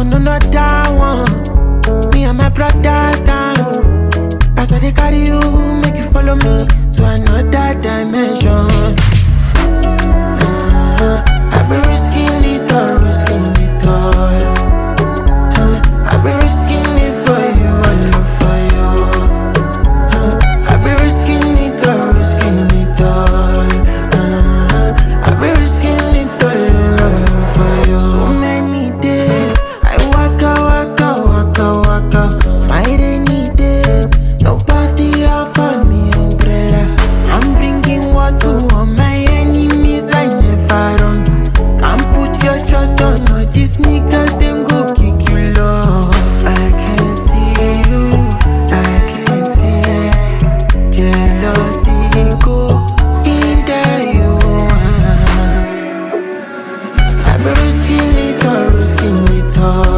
on another one. Me and my brothers down. As I dey carry you, make you follow me to another dimension. I've been risking it all, risking it all. I've been risking it for you, all for you. I've been risking it all, risking it all. I've been risking it all for you. So many days I waka. My rainy days, nobody offer me umbrella. I'm bringing water on my enemies, I never run. Can't put your trust on all these niggas, them go kick you lost. I can't see you, I can't see jealousy go in there you are. I've been risking it all, risking it all.